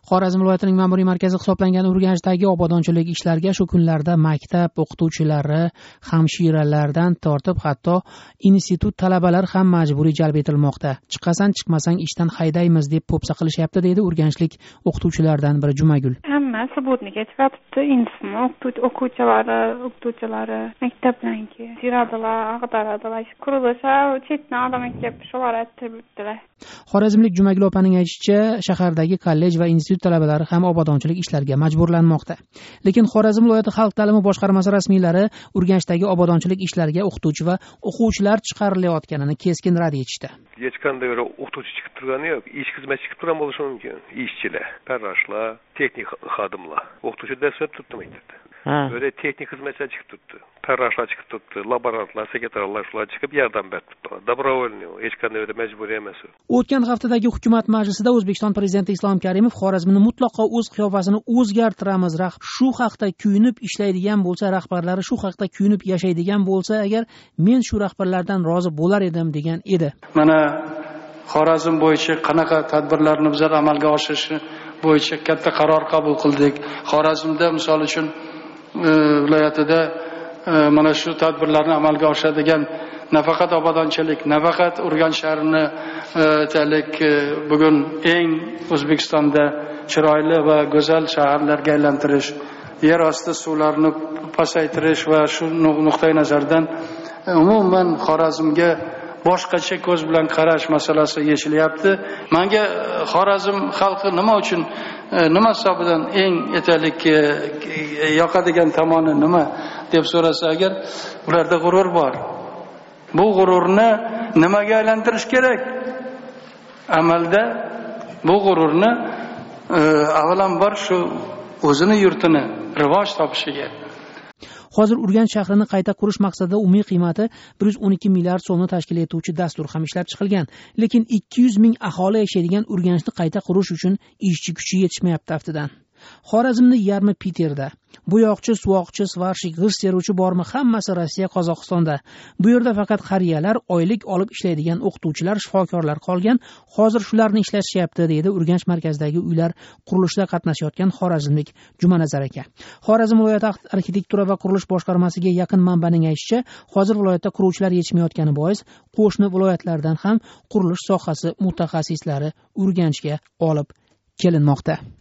Xorazm viloyatining ma'muriy markazi hisoblangan Urganchdagi obodonchilik ishlariga shu kunlarda maktab o'qituvchilari, hamshiralardan tortib hatto institut talabalari ham majburiy jalb etilmoqda. Chiqasan chiqmasang ishdan haydaymiz deb po'pisa qilishyapti, deydi urganchlik o'qituvchilaridan biri Jumagul. Hamma subotni kechiribdi, institut o'qituvchilari maktablarga kiradilar, ag'daradilar, qurilishlar, chetdan odam kelib shular aytibdilar. Xorazmlik Jumagul opaning aytishicha, shahardagi kollej va institut talabalari ham obodonchilik ishlariga majburlanmoqda. Lekin Xorazm viloyati xalq ta'limi boshqarmasi rasmiylari Urganchdagi obodonchilik ishlariga o'qituvchi va o'quvchilar chiqarilayotganini keskin rad etishdi. Hech qanday o'qituvchi chiqib turgani yo'q, ish xizmat chiqib turgan bo'lishi mumkin. Ishchilar, farroshlar, texnik xodimlar, o'qituvchi dars berib turibdi maktabda. Böyle texnik xizmatchilar chiqib turibdi, farroshlar chiqib turibdi, laborantlar, sekretarlar shular chiqib yordam berib turibdi. Dobrovolniy, hech qanday majburiy emas. O'tgan haftadagi hukumat majlisida O'zbekiston prezidenti Islom Karimov Xorazmni mutlaqo o'z qiyofasini o'zgartiramiz, shu haqda kuyunib ishlaydigan bo'lsa, rahbarlari shu haqda kuyunib yashaydigan bo'lsa, agar men shu rahbarlardan rozi bo'lar edim degan edi. Mana Xorazm bo'yicha qanaqa tadbirlarni biz amalga oshirish bo'yicha katta qaror qabul qildik. Xorazmda misol uchun viloyatida mana shu tadbirlarni amalga oshiradigan nafaqat obodonchilik, nafaqat Urganch shahrini bugun eng O'zbekistonda chiroyli va go'zal shaharlarga aylantirish, yer osti suvlarini pasaytirish va shu nuqtai nazardan umuman Xorazmga boshqacha ko'z bilan qarash masalasi yechilyapti. Menga Xorazm xalqi nima uchun, nima hisobidan eng yoqadigan tomoni nima deb so'rasa agar, ularda g'urur bor. Bu g'ururni nimaga aylantirish kerak? Amalda bu g'ururni avvalambor shu o'zini yurtini rivoj topishiga. Hozir Urganch shahrini qayta qurish maqsadida umumiy qiymati 112 milliard so'mni tashkil etuvchi dastur ham ishlab chiqilgan. Lekin 200 ming aholi yashaydigan Urganchni qayta qurish uchun ishchi kuchi yetishmayapti aftidan. Xorazmni yarmi Piterda, bo'yoqchi, suvoqchi, svarshik, g'isht teruvchi bormi, hammasi Rossiya, Qozog'istonda. Bu yerda faqat qariyalar, oylik olib ishlaydigan o'qituvchilar, shifokorlar qolgan. Hozir shularni ishlashyapti, deydi Urganch markazidagi uylar qurilishida qatnashayotgan xorazmlik Jumanazar aka. Xorazm viloyati arxitektura va qurilish boshqarmasiga yaqin manbaning aytishicha, hozir viloyatda quruvchilar yetishmayotgani bois qo'shni viloyatlardan ham qurilish sohasi mutaxassislari Urganchga olib kelinmoqda.